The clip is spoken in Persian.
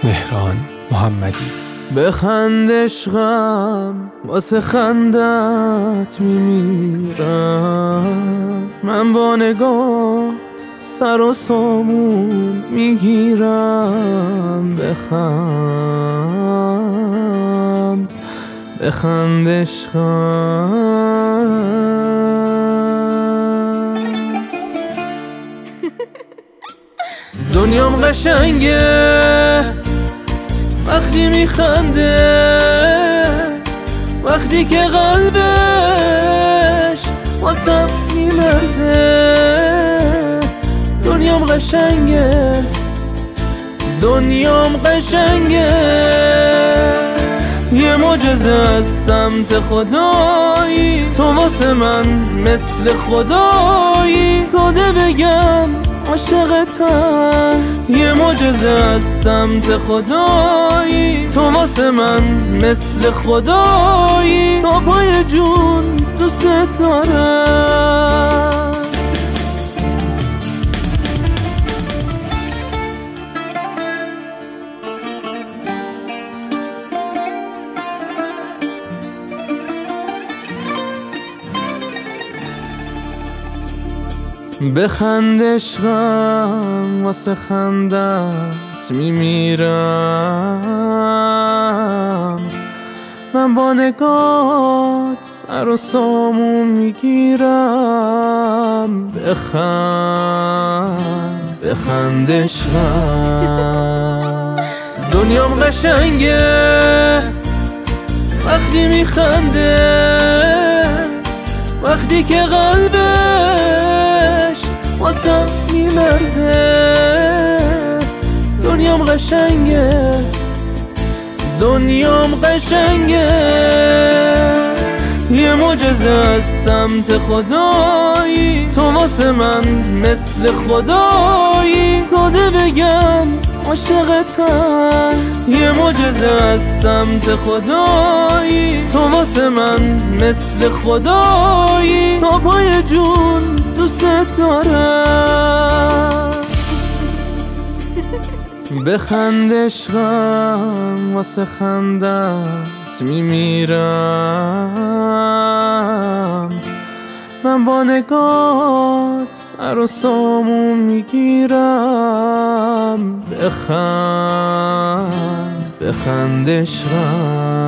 مهران محمدی. بخند عشقم واسه خندت میمیرم، من با نگات سر و سامون میگیرم. بخند عشقم. دنیام قشنگه وقتی میخنده، وقتی که قلبش واسم میلرزه. دنیام قشنگه، دنیام قشنگه، یه معجزه از سمت خدایی. تو واسه من مثل خدایی، ساده بگم عاشقتم. یه معجزه از سمت خدایی، تو واسه من مثل خدایی. تا پای جون دوست دارم. بخند عشقم واسه خندت میمیرم، من با نگات سر و سامون میگیرم. بخند عشقم. دنیام قشنگه وقتی میخنده، وقتی که قلبش واسم میلرزه. دنیام قشنگه، دنیام قشنگه، یه معجزه از سمت خدایی. تو واسه من مثل خدایی، ساده بگم عاشقتم. یه معجزه از سمت خدایی، تو واسه من مثل خدایی. تا پای جون دوست دارم. بخند عشقم واسه خندت میمیرم، من با نگات سر و سامون میگیرم. بخند عشقم.